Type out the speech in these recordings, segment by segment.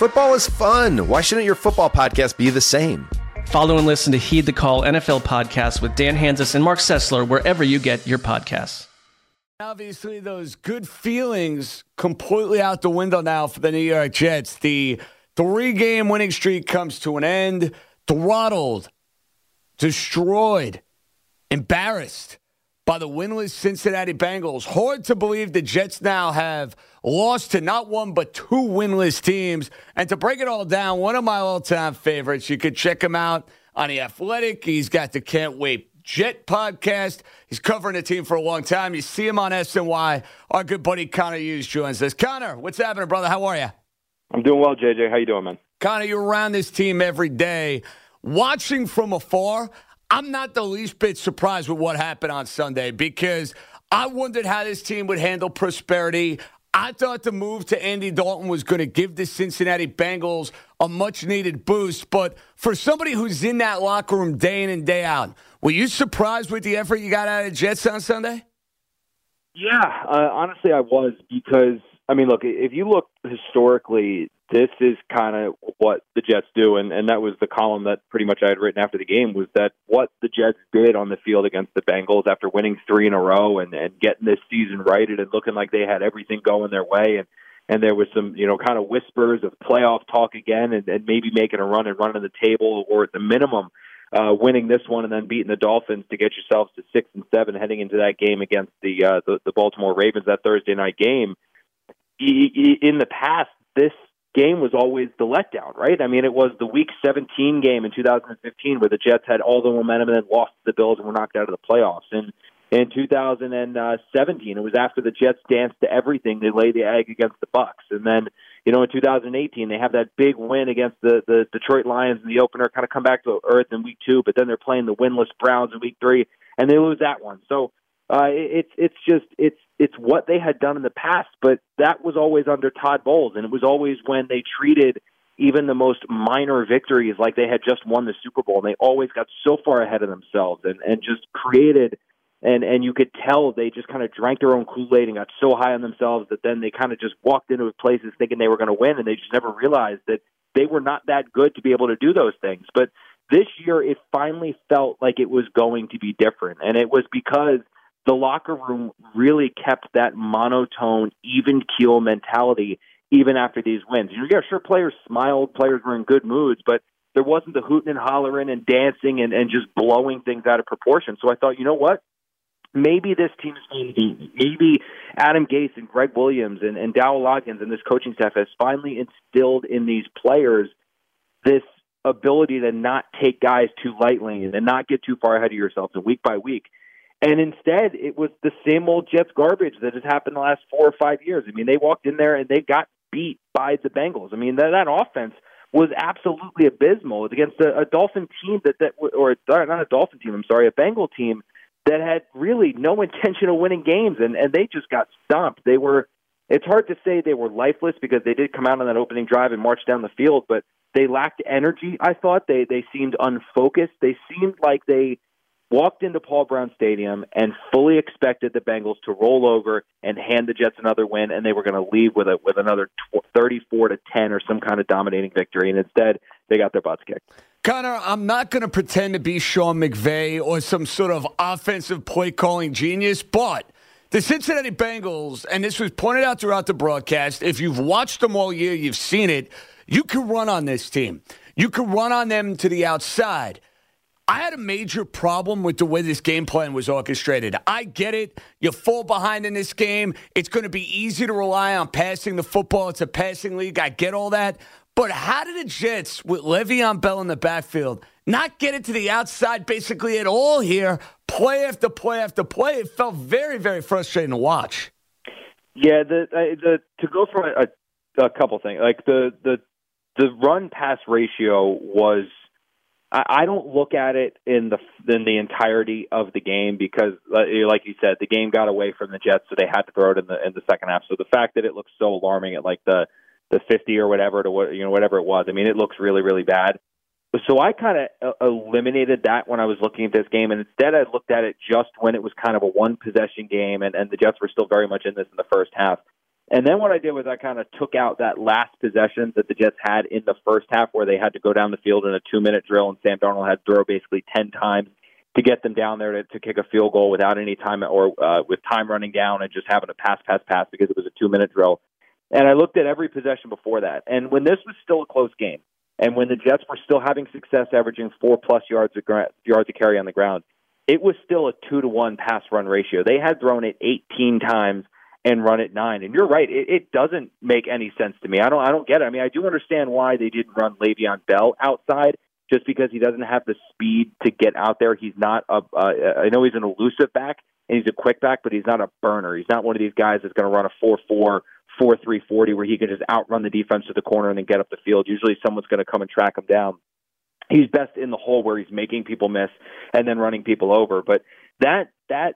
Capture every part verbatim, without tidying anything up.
Football is fun. Why shouldn't your football podcast be the same? Follow and listen to Heed the Call N F L podcast with Dan Hanzus and Mark Sessler wherever you get your podcasts. Obviously, those good feelings completely out the window now for the New York Jets. The three-game winning streak comes to an end. Throttled, destroyed, embarrassed by the winless Cincinnati Bengals. Hard to believe the Jets now have lost to not one but two winless teams. And to break it all down, one of my all-time favorites. You could check him out on The Athletic. He's got the Can't Wait Jet podcast. He's covering the team for a long time. You see him on S N Y. Our good buddy Connor Hughes joins us. Connor, what's happening, brother? How are you? I'm doing well, J J. How you doing, man? Connor, you're around this team every day. Watching from afar, I'm not the least bit surprised with what happened on Sunday because I wondered how this team would handle prosperity. I thought the move to Andy Dalton was going to give the Cincinnati Bengals a much-needed boost. But for somebody who's in that locker room day in and day out, were you surprised with the effort you got out of the Jets on Sunday? Yeah, uh, honestly, I was because, I mean, look, if you look historically, this is kind of what the Jets do, and, and that was the column that pretty much I had written after the game, was that what the Jets did on the field against the Bengals after winning three in a row and, and getting this season righted and looking like they had everything going their way, and, and there was some, you know, kind of whispers of playoff talk again and, and maybe making a run and running the table, or at the minimum, uh, winning this one and then beating the Dolphins to get yourselves to six and seven heading into that game against the, uh, the, the Baltimore Ravens, that Thursday night game. In the past, this game was always the letdown, right? I mean, it was the Week seventeen game in two thousand fifteen where the Jets had all the momentum and then lost to the Bills and were knocked out of the playoffs. And in two thousand seventeen, it was after the Jets danced to everything. They laid the egg against the Bucs. And then, you know, in two thousand eighteen, they have that big win against the, the Detroit Lions in the opener, kind of come back to earth in Week two, but then they're playing the winless Browns in Week three, and they lose that one. So uh, it's it's just it's it's what they had done in the past, but that was always under Todd Bowles, and it was always when they treated even the most minor victories like they had just won the Super Bowl, and they always got so far ahead of themselves and, and just created, and, and you could tell they just kind of drank their own Kool-Aid and got so high on themselves that then they kind of just walked into places thinking they were going to win, and they just never realized that they were not that good to be able to do those things. But this year, it finally felt like it was going to be different, and it was because the locker room really kept that monotone, even keel mentality even after these wins. Yeah, sure, players smiled, players were in good moods, but there wasn't the hooting and hollering and dancing and, and just blowing things out of proportion. So I thought, you know what? Maybe this team is going to be, maybe Adam Gase and Greg Williams and, and Dowell Loggins and this coaching staff has finally instilled in these players this ability to not take guys too lightly and not get too far ahead of yourself and week by week. And instead, it was the same old Jets garbage that has happened the last four or five years. I mean, they walked in there and they got beat by the Bengals. I mean, that, that offense was absolutely abysmal against a, a Dolphin team that, that, or not a Dolphin team, I'm sorry, a Bengal team that had really no intention of winning games, and, and they just got stomped. They were, it's hard to say they were lifeless because they did come out on that opening drive and march down the field, but they lacked energy, I thought. They, they seemed unfocused. They seemed like they walked into Paul Brown Stadium and fully expected the Bengals to roll over and hand the Jets another win, and they were going to leave with a, with another thirty-four to ten or some kind of dominating victory. And instead, they got their butts kicked. Connor, I'm not going to pretend to be Sean McVay or some sort of offensive play-calling genius, but the Cincinnati Bengals, and this was pointed out throughout the broadcast, if you've watched them all year, you've seen it, you can run on this team. You can run on them to the outside. I had a major problem with the way this game plan was orchestrated. I get it. You fall behind in this game. It's going to be easy to rely on passing the football. It's a passing league. I get all that. But how did the Jets, with Le'Veon Bell in the backfield, not get it to the outside basically at all here, play after play after play? It felt very, very frustrating to watch. Yeah, the, the to go from a, a couple things. Like the, the, the run-pass ratio was – I don't look at it in the in the entirety of the game because, like you said, the game got away from the Jets, so they had to throw it in the in the second half. So the fact that it looks so alarming at like the, the fifty or whatever to what you know whatever it was, I mean, it looks really really bad. So I kind of eliminated that when I was looking at this game, and instead I looked at it just when it was kind of a one possession game, and, and the Jets were still very much in this in the first half. And then what I did was I kind of took out that last possession that the Jets had in the first half where they had to go down the field in a two-minute drill and Sam Darnold had to throw basically ten times to get them down there to, to kick a field goal without any time or uh, with time running down and just having to pass, pass, pass because it was a two-minute drill. And I looked at every possession before that. And when this was still a close game and when the Jets were still having success averaging four-plus yards a, gra- yards a carry on the ground, it was still a two to one pass-run ratio. They had thrown it eighteen times and run it nine. And you're right, it, it doesn't make any sense to me. I don't I don't get it. I mean, I do understand why they didn't run Le'Veon Bell outside, just because he doesn't have the speed to get out there. He's not a, uh, I know he's an elusive back, and he's a quick back, but he's not a burner. He's not one of these guys that's going to run a four four, four three forty where he can just outrun the defense to the corner and then get up the field. Usually someone's going to come and track him down. He's best in the hole where he's making people miss and then running people over. But that, that,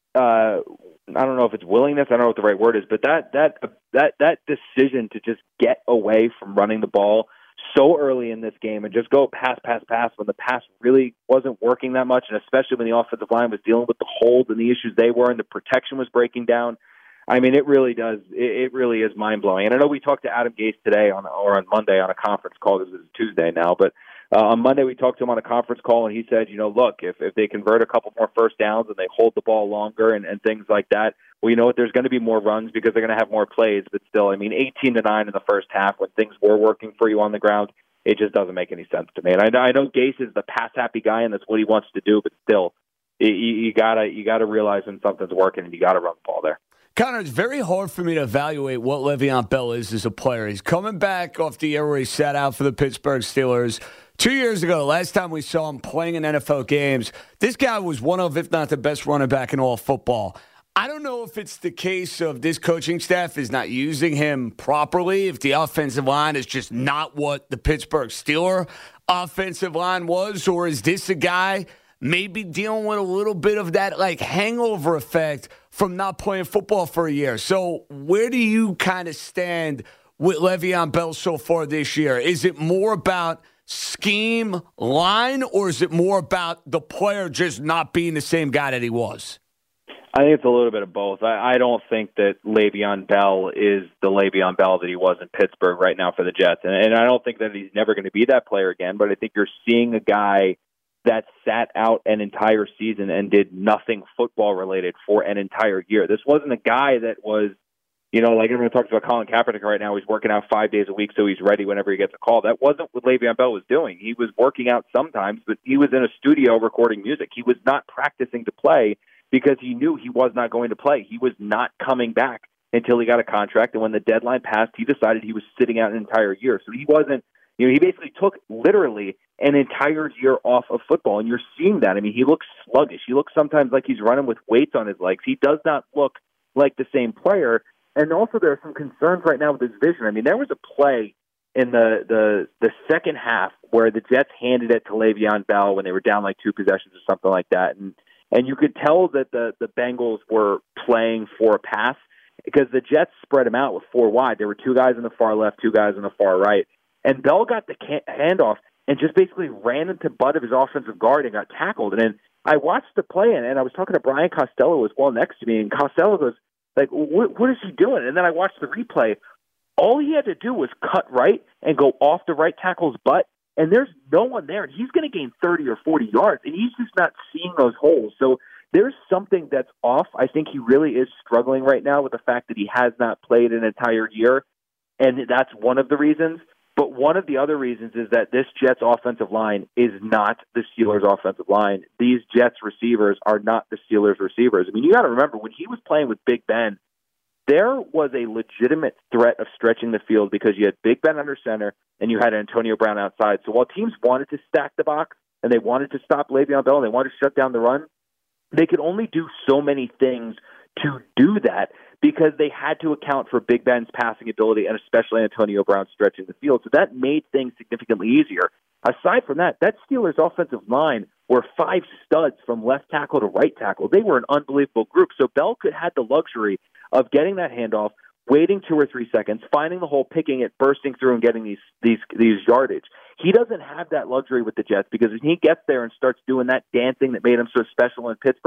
uh, I don't know if it's willingness, I don't know what the right word is, but that, that, that, that decision to just get away from running the ball so early in this game and just go pass, pass, pass when the pass really wasn't working that much, and especially when the offensive line was dealing with the hold and the issues they were and the protection was breaking down. I mean, it really does. It, it really is mind-blowing. And I know we talked to Adam Gase today on or on Monday on a conference call. This is Tuesday now, but uh, on Monday we talked to him on a conference call, and he said, you know, look, if, if they convert a couple more first downs and they hold the ball longer and, and things like that, well, you know what, there's going to be more runs because they're going to have more plays. But still, I mean, eighteen to nine in the first half when things were working for you on the ground, it just doesn't make any sense to me. And I, I know Gase is the pass-happy guy, and that's what he wants to do, but still, you, you gotta you gotta realize when something's working, and you got to run the ball there. Connor, it's very hard for me to evaluate what Le'Veon Bell is as a player. He's coming back off the year where he sat out for the Pittsburgh Steelers. Two years ago, last time we saw him playing in N F L games, this guy was one of, if not the best running back in all football. I don't know if it's the case of this coaching staff is not using him properly, if the offensive line is just not what the Pittsburgh Steelers offensive line was, or is this a guy maybe dealing with a little bit of that like hangover effect from not playing football for a year? So where do you kind of stand with Le'Veon Bell so far this year? Is it more about scheme, line, or is it more about the player just not being the same guy that he was? I think it's a little bit of both. I, I don't think that Le'Veon Bell is the Le'Veon Bell that he was in Pittsburgh right now for the Jets. And, and I don't think that he's never going to be that player again, but I think you're seeing a guy that sat out an entire season and did nothing football-related for an entire year. This wasn't a guy that was, you know, like everyone talks about Colin Kaepernick right now, he's working out five days a week so he's ready whenever he gets a call. That wasn't what Le'Veon Bell was doing. He was working out sometimes, but he was in a studio recording music. He was not practicing to play because he knew he was not going to play. He was not coming back until he got a contract, and when the deadline passed, he decided he was sitting out an entire year. So he wasn't, you know, he basically took literally an entire year off of football, and you're seeing that. I mean, he looks sluggish. He looks sometimes like he's running with weights on his legs. He does not look like the same player. And also there are some concerns right now with his vision. I mean, there was a play in the, the, the second half where the Jets handed it to Le'Veon Bell when they were down like two possessions or something like that. And and you could tell that the, the Bengals were playing for a pass because the Jets spread him out with four wide. There were two guys on the far left, two guys on the far right. And Bell got the handoff and just basically ran into butt of his offensive guard and got tackled. And then I watched the play, and, and I was talking to Brian Costello as well next to me, and Costello goes, like, what, what is he doing? And then I watched the replay. All he had to do was cut right and go off the right tackle's butt, and there's no one there. And he's going to gain thirty or forty yards, and he's just not seeing those holes. So there's something that's off. I think he really is struggling right now with the fact that he has not played an entire year, and that's one of the reasons. But one of the other reasons is that this Jets offensive line is not the Steelers offensive line. These Jets receivers are not the Steelers receivers. I mean, you got to remember, when he was playing with Big Ben, there was a legitimate threat of stretching the field because you had Big Ben under center and you had Antonio Brown outside. So while teams wanted to stack the box and they wanted to stop Le'Veon Bell and they wanted to shut down the run, they could only do so many things to do that because they had to account for Big Ben's passing ability and especially Antonio Brown stretching the field. So that made things significantly easier. Aside from that, that Steelers offensive line were five studs from left tackle to right tackle. They were an unbelievable group. So Bell could had the luxury of getting that handoff, waiting two or three seconds, finding the hole, picking it, bursting through, and getting these these these yardage. He doesn't have that luxury with the Jets because when he gets there and starts doing that dancing that made him so special in Pittsburgh,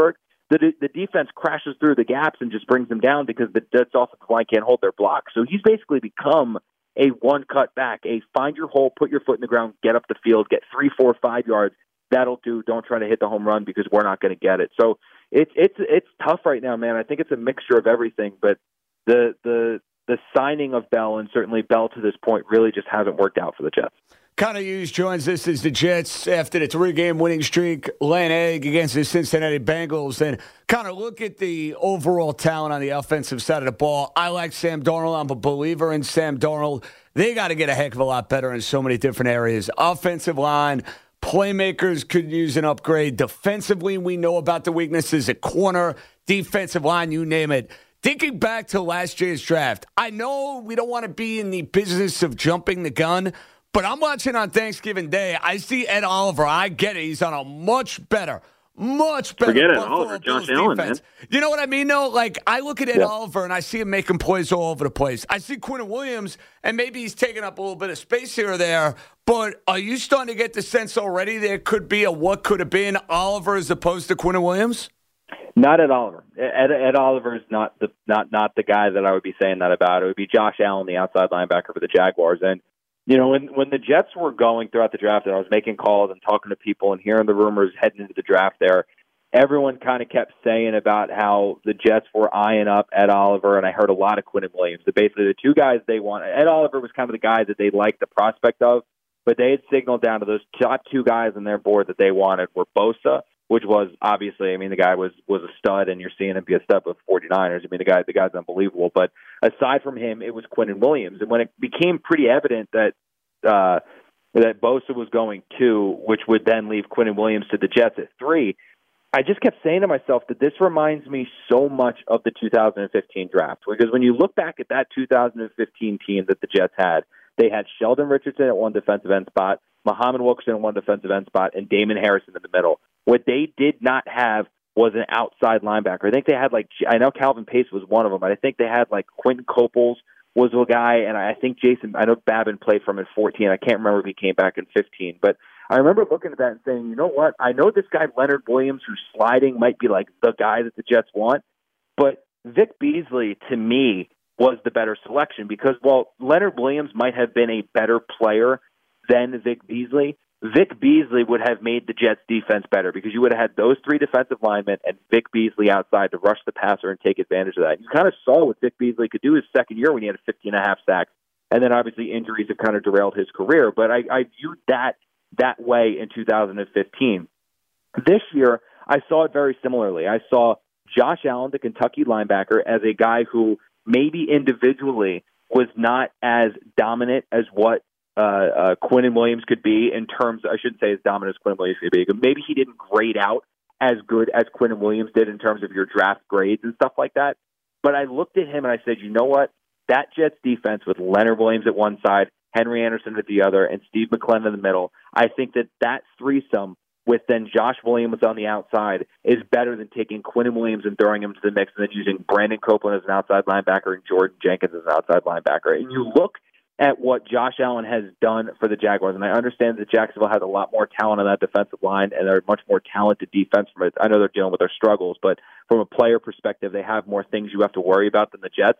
the the defense crashes through the gaps and just brings them down because the Jets offensive line can't hold their block. So he's basically become a one cut back, a find your hole, put your foot in the ground, get up the field, get three, four, five yards. That'll do. Don't try to hit the home run because we're not going to get it. So it's it's it's tough right now, man. I think it's a mixture of everything, but the the the signing of Bell and certainly Bell to this point really just hasn't worked out for the Jets. Connor Hughes joins us as the Jets after the three-game winning streak, lay an egg against the Cincinnati Bengals. And Connor, look at the overall talent on the offensive side of the ball. I like Sam Darnold. I'm a believer in Sam Darnold. They got to get a heck of a lot better in so many different areas. Offensive line, playmakers could use an upgrade. Defensively, we know about the weaknesses at corner, defensive line, you name it. Thinking back to last year's draft, I know we don't want to be in the business of jumping the gun, but I'm watching on Thanksgiving Day. I see Ed Oliver. I get it. He's on a much better, much better Forget it, Buffalo Oliver, Bills Josh Allen, defense. man. You know what I mean, though? Like, I look at Ed Yeah. Oliver, and I see him making plays all over the place. I see Quinn Williams, and maybe he's taking up a little bit of space here or there, but are you starting to get the sense already there could be a what could have been Oliver as opposed to Quinn Williams? Not Ed Oliver. Ed, Ed Oliver is not the not not the guy that I would be saying that about. It would be Josh Allen, the outside linebacker for the Jaguars. And you know, when when the Jets were going throughout the draft, and I was making calls and talking to people and hearing the rumors heading into the draft, there, everyone kind of kept saying about how the Jets were eyeing up Ed Oliver, and I heard a lot of Quinn Williams. So basically, the two guys they wanted. Ed Oliver was kind of the guy that they liked the prospect of, but they had signaled down to those top two guys on their board that they wanted were Bosa, which was obviously, I mean, the guy was was a stud, and you're seeing him be a stud with forty-niners. I mean, the guy the guy's unbelievable. But aside from him, it was Quinn Williams. And when it became pretty evident that uh, that Bosa was going two, which would then leave Quinn Williams to the Jets at three, I just kept saying to myself that this reminds me so much of the two thousand fifteen draft. Because when you look back at that two thousand fifteen team that the Jets had, they had Sheldon Richardson at one defensive end spot, Muhammad Wilkerson at one defensive end spot, and Damon Harrison in the middle. What they did not have was an outside linebacker. I think they had like, I know Calvin Pace was one of them, but I think they had like Quentin Coples was a guy, and I think Jason, I know Babin played from in fourteen. I can't remember if he came back in fifteen, but I remember looking at that and saying, you know what? I know this guy Leonard Williams, who's sliding, might be like the guy that the Jets want, but Vic Beasley, to me, was the better selection because while Leonard Williams might have been a better player than Vic Beasley, Vic Beasley would have made the Jets' defense better because you would have had those three defensive linemen and Vic Beasley outside to rush the passer and take advantage of that. You kind of saw what Vic Beasley could do his second year when he had a fifteen and a half sacks, and then obviously injuries have kind of derailed his career. But I, I viewed that that way in two thousand fifteen. This year, I saw it very similarly. I saw Josh Allen, the Kentucky linebacker, as a guy who maybe individually was not as dominant as what Uh, uh, Quinn Williams could be in terms, I shouldn't say as dominant as Quinn Williams could be. Maybe he didn't grade out as good as Quinn Williams did in terms of your draft grades and stuff like that. But I looked at him and I said, you know what? That Jets defense with Leonard Williams at one side, Henry Anderson at the other, and Steve McClellan in the middle, I think that that threesome with then Josh Williams on the outside is better than taking Quinn Williams and throwing him to the mix and then using Brandon Copeland as an outside linebacker and Jordan Jenkins as an outside linebacker. And you look at what Josh Allen has done for the Jaguars. And I understand that Jacksonville has a lot more talent on that defensive line, and they're a much more talented defense from it. I know they're dealing with their struggles, but from a player perspective, they have more things you have to worry about than the Jets.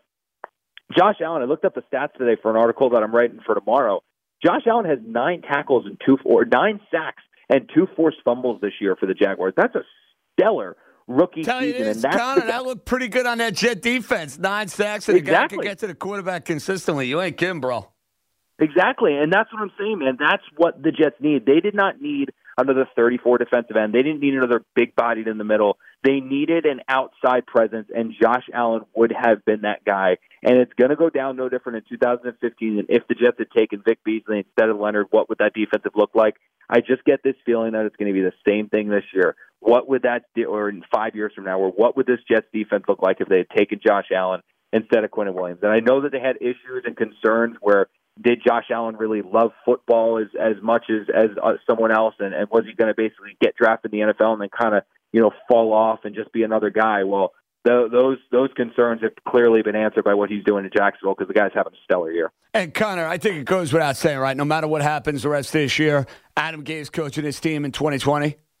Josh Allen, I looked up the stats today for an article that I'm writing for tomorrow. Josh Allen has nine tackles and two, or nine sacks and two forced fumbles this year for the Jaguars. That's a stellar rookie Tell season. you this, and that's Connor, the, that looked pretty good on that Jet defense. Nine sacks, and exactly. a guy can get to the quarterback consistently. You ain't kidding, bro. Exactly, and that's what I'm saying, man. That's what the Jets need. They did not need another thirty-four defensive end. They didn't need another big-bodied in the middle. They needed an outside presence, and Josh Allen would have been that guy. And it's going to go down no different in two thousand fifteen than if the Jets had taken Vic Beasley instead of Leonard. What would that defensive look like? I just get this feeling that it's going to be the same thing this year. What would that, or in five years from now, or what would this Jets defense look like if they had taken Josh Allen instead of Quinn Williams? And I know that they had issues and concerns where did Josh Allen really love football as as much as as uh, someone else, and, and was he going to basically get drafted in the N F L and then kind of you know fall off and just be another guy? Well, the, those those concerns have clearly been answered by what he's doing in Jacksonville because the guy's having a stellar year. And Connor, I think it goes without saying, right? No matter what happens the rest of this year, Adam Gase coaching his team in twenty twenty.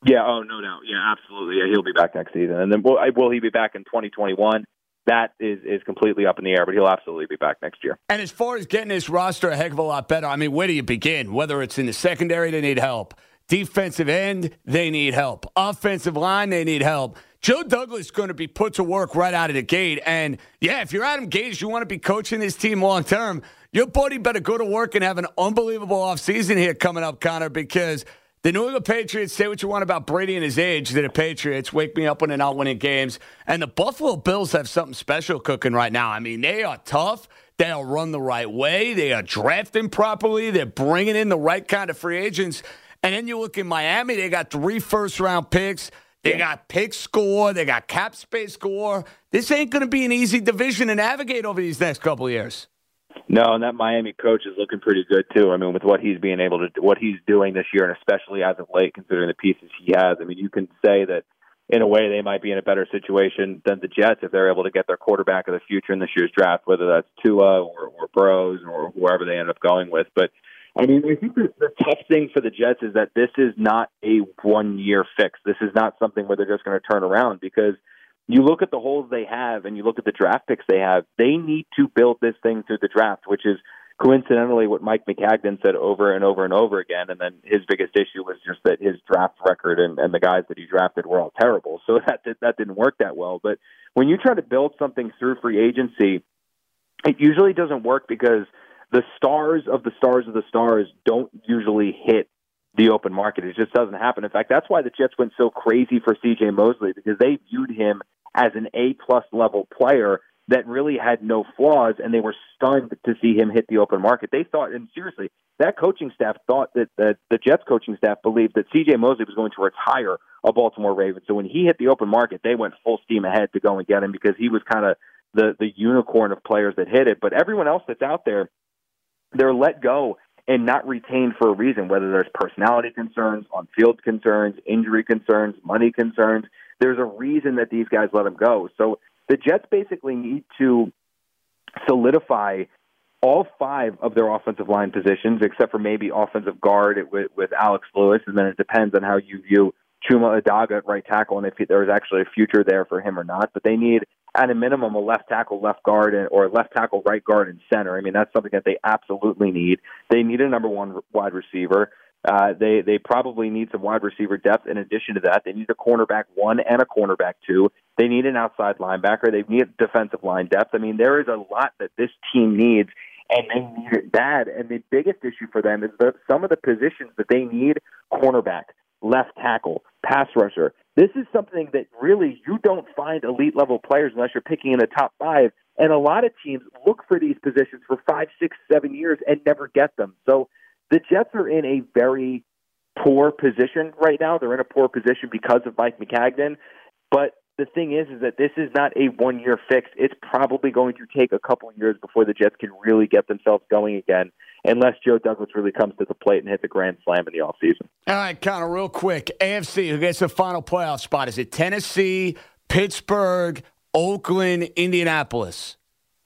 Yeah, oh, no doubt. Yeah, absolutely. Yeah, he'll be back next season. And then will, will he be back in twenty twenty-one? That is, is completely up in the air, but he'll absolutely be back next year. And as far as getting this roster a heck of a lot better, I mean, where do you begin? Whether it's in the secondary, they need help. Defensive end, they need help. Offensive line, they need help. Joe Douglas is going to be put to work right out of the gate. And, yeah, if you're Adam Gase, you want to be coaching this team long-term, your buddy better go to work and have an unbelievable offseason here coming up, Connor, because – the New England Patriots, say what you want about Brady and his age, they're the Patriots. Wake me up when they're not winning games. And the Buffalo Bills have something special cooking right now. I mean, they are tough. They are run the right way. They are drafting properly. They're bringing in the right kind of free agents. And then you look in Miami, they got three first-round picks. They got pick score. They got cap space score. This ain't going to be an easy division to navigate over these next couple of years. No, and that Miami coach is looking pretty good too. I mean, with what he's being able to do, what he's doing this year, and especially as of late, considering the pieces he has. I mean, you can say that in a way they might be in a better situation than the Jets if they're able to get their quarterback of the future in this year's draft, whether that's Tua or, or Burrows or whoever they end up going with. But I mean, I think the, the tough thing for the Jets is that this is not a one-year fix. This is not something where they're just going to turn around, because you look at the holes they have and you look at the draft picks they have, they need to build this thing through the draft, which is coincidentally what Mike Maccagnan said over and over and over again. And then his biggest issue was just that his draft record and, and the guys that he drafted were all terrible. So that did, that didn't work that well. But when you try to build something through free agency, it usually doesn't work because the stars of the stars of the stars don't usually hit the open market. It just doesn't happen. In fact, that's why the Jets went so crazy for C J Mosley, because they viewed him as an A-plus level player that really had no flaws, and they were stunned to see him hit the open market. They thought, and seriously, that coaching staff thought that, that the Jets coaching staff believed that C J Mosley was going to retire a Baltimore Ravens. So when he hit the open market, they went full steam ahead to go and get him, because he was kind of the, the unicorn of players that hit it. But everyone else that's out there, they're let go and not retained for a reason, whether there's personality concerns, on-field concerns, injury concerns, money concerns. There's a reason that these guys let them go. So the Jets basically need to solidify all five of their offensive line positions, except for maybe offensive guard with, with Alex Lewis, and then it depends on how you view Chuma Adaga at right tackle and if there's actually a future there for him or not. But they need, at a minimum, a left tackle, left guard, and, or left tackle, right guard, and center. I mean, that's something that they absolutely need. They need a number one wide receiver. Uh, they they probably need some wide receiver depth. In addition to that, they need a cornerback one and a cornerback two. They need an outside linebacker. They need defensive line depth. I mean, there is a lot that this team needs, and they need it bad. And the biggest issue for them is that some of the positions that they need, cornerback, left tackle, pass rusher, this is something that really you don't find elite-level players unless you're picking in the top five. And a lot of teams look for these positions for five, six, seven years and never get them. So the Jets are in a very poor position right now. They're in a poor position because of Mike Maccagnan. But the thing is, is that this is not a one-year fix. It's probably going to take a couple of years before the Jets can really get themselves going again, unless Joe Douglas really comes to the plate and hits a grand slam in the offseason. All right, Connor, real quick. A F C, who gets the final playoff spot? Is it Tennessee, Pittsburgh, Oakland, Indianapolis?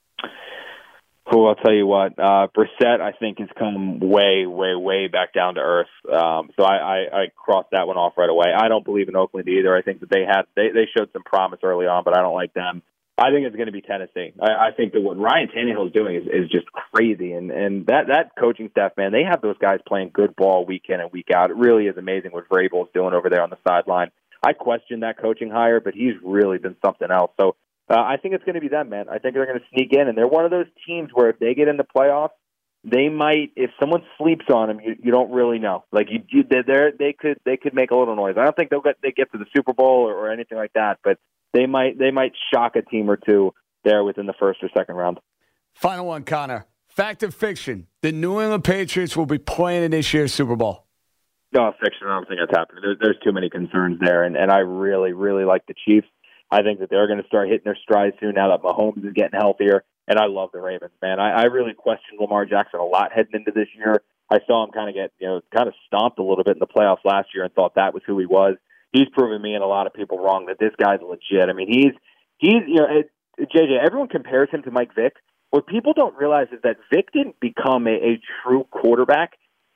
Well, I'll tell you what, uh, Brissett, I think, has come way, way, way back down to earth. Um, so I, I, I crossed that one off right away. I don't believe in Oakland either. I think that they had they, they showed some promise early on, but I don't like them. I think it's going to be Tennessee. I, I think that what Ryan Tannehill is doing is, is just crazy. And, and that, that coaching staff, man, they have those guys playing good ball week in and week out. It really is amazing what Vrabel is doing over there on the sideline. I questioned that coaching hire, but he's really been something else. So uh, I think it's going to be them, man. I think they're going to sneak in. And they're one of those teams where if they get in the playoffs, they might, if someone sleeps on them, you, you don't really know. Like you, you they're, they could they could make a little noise. I don't think they'll get they get to the Super Bowl or, or anything like that, but they might they might shock a team or two there within the first or second round. Final one, Connor. Fact or fiction? The New England Patriots will be playing in this year's Super Bowl. No, fiction. I don't think that's happening. There's, there's too many concerns there, and, and I really, really like the Chiefs. I think that they're going to start hitting their stride soon now that Mahomes is getting healthier. And I love the Ravens, man. I, I really questioned Lamar Jackson a lot heading into this year. I saw him kind of get, you know, kind of stomped a little bit in the playoffs last year and thought that was who he was. He's proven me and a lot of people wrong that this guy's legit. I mean, he's, he's you know, it, J J, everyone compares him to Mike Vick. What people don't realize is that Vick didn't become a, a true quarterback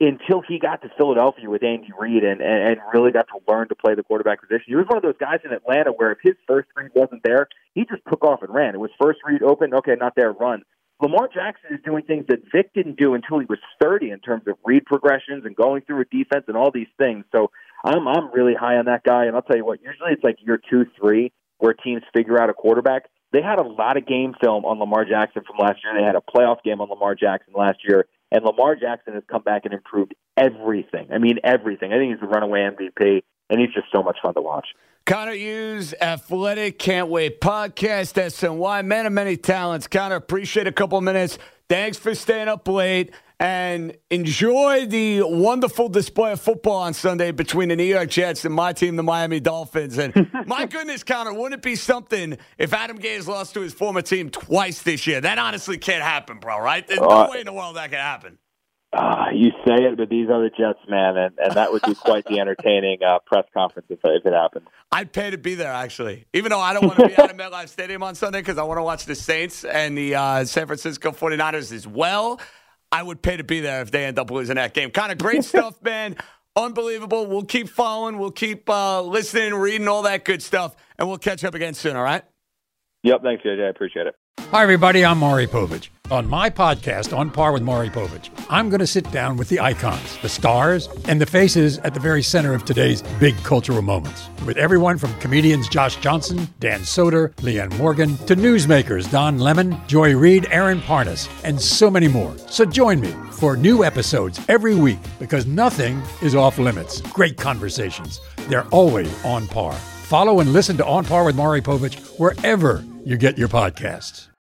until he got to Philadelphia with Andy Reid and, and, and really got to learn to play the quarterback position. He was one of those guys in Atlanta where if his first read wasn't there, he just took off and ran. It was first read open, okay, not there, run. Lamar Jackson is doing things that Vic didn't do until he was thirty in terms of read progressions and going through a defense and all these things. So I'm I'm really high on that guy, and I'll tell you what, usually it's like year two, three where teams figure out a quarterback. They had a lot of game film on Lamar Jackson from last year. They had a playoff game on Lamar Jackson last year, and Lamar Jackson has come back and improved everything. I mean, everything. I think he's a runaway M V P, and he's just so much fun to watch. Connor Hughes, Athletic, Can't Wait Podcast, S N Y, man of many talents. Connor, appreciate a couple of minutes. Thanks for staying up late, and enjoy the wonderful display of football on Sunday between the New York Jets and my team, the Miami Dolphins. And my goodness, Connor, wouldn't it be something if Adam Gase lost to his former team twice this year? That honestly can't happen, bro, right? There's no uh, way in the world that can happen. Uh, you say it, but these are the Jets, man, and, and that would be quite the entertaining uh, press conference if, if it happened. I'd pay to be there, actually, even though I don't want to be out of MetLife Stadium on Sunday because I want to watch the Saints and the uh, San Francisco forty-niners as well. I would pay to be there if they end up losing that game. Kind of great stuff, man. Unbelievable. We'll keep following. We'll keep uh, listening, reading, all that good stuff, and we'll catch up again soon, all right? Yep, thanks, J J. I appreciate it. Hi, everybody. I'm Maury Povich. On my podcast, On Par with Maury Povich, I'm going to sit down with the icons, the stars, and the faces at the very center of today's big cultural moments. With everyone from comedians Josh Johnson, Dan Soder, Leanne Morgan, to newsmakers Don Lemon, Joy Reid, Aaron Parnas, and so many more. So join me for new episodes every week because nothing is off limits. Great conversations. They're always on par. Follow and listen to On Par with Maury Povich wherever you get your podcasts.